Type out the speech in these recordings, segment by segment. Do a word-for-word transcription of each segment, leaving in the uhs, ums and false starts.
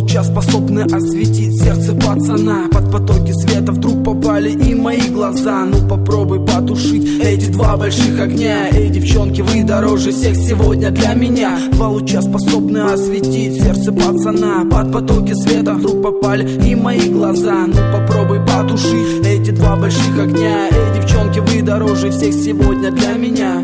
луча способны осветить сердце пацана. Под потоки света вдруг попали и мои глаза. Ну попробуй потушить эти два больших огня. Эй, девчонки, вы дороже всех сегодня для меня. Два луча способны осветить сердце пацана. Под потоки света вдруг попали и мои глаза. Ну попробуй потушить эти два больших огня. Эй, девчонки, вы дороже всех сегодня для меня.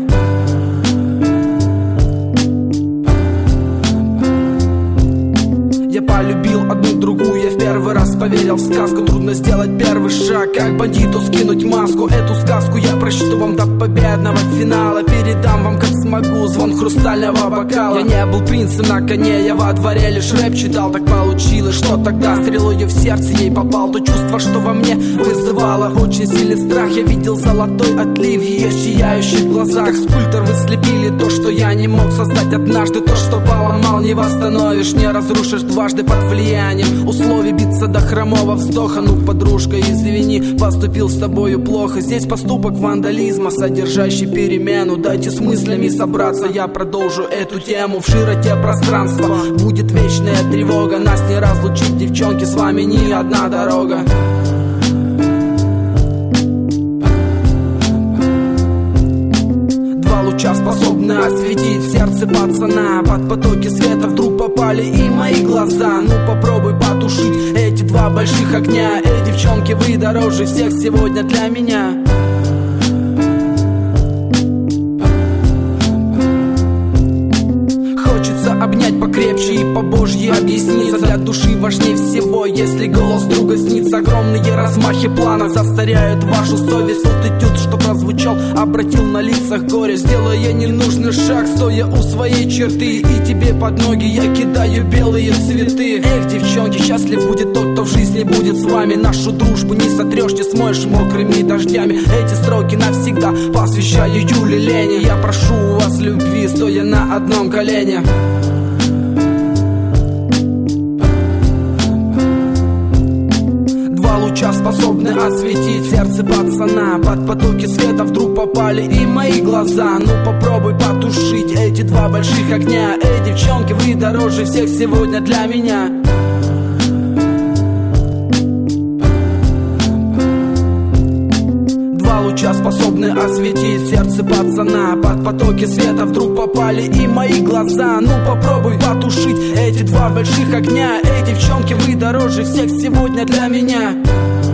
Я полюбил одну другую, я в первый раз поверил в сказку. Трудно сделать первый шаг, как бандиту скинуть маску. Эту сказку я прочту вам до победного финала. Передам вам, как смогу, звон хрустального бокала. Я не был принцем на коне, я во дворе лишь рэп читал. Так получилось, что тогда стрелою в сердце ей попал. То чувство, что во мне вызывало очень сильный страх. Я видел золотой отлив в ее сияющих глазах. Как скульптор вы слепили то, что я не мог создать однажды. То, что поломал, не восстановишь, не разрушишь дважды под влиянием условий биться до хромого вздоха. Ну, подружка, извини, поступил с тобою плохо. Здесь поступок вандализма, содержащий перемену. Дайте с мыслями собраться, я продолжу эту тему. В широте пространства будет вечная тревога. Нас не разлучить, девчонки, с вами ни одна дорога. Луча способны осветить сердце пацана. Под потоки света вдруг попали и мои глаза. Ну попробуй потушить эти два больших огня. Эй, девчонки, вы дороже всех сегодня для меня. Хочется обнять покрепче и по божьей объясниться. Для души важнее всего, если голос друга снится. Огромные размахи плана засоряют вашу совесть. Тот этюд, что прозвучал, обратил на лицах горе. Сделая ненужный шаг, стоя у своей черты, и тебе под ноги я кидаю белые цветы. Эх, девчонки, счастлив будет тот, кто в жизни будет с вами. Нашу дружбу не сотрешь, не смоешь мокрыми дождями. Эти строки навсегда посвящаю Юле Лене. Я прошу у вас любви, стоя на одном колене. Луча способны осветить сердце пацана. Под потоки света вдруг попали и мои глаза. Ну попробуй потушить эти два больших огня. Эй, девчонки, вы дороже всех сегодня для меня. Два луча способны осветить сердце пацана. Под потоки света вдруг попали и мои глаза. Ну попробуй потушить эти два больших огня. Эй, девчонки, вы дороже всех сегодня для меня.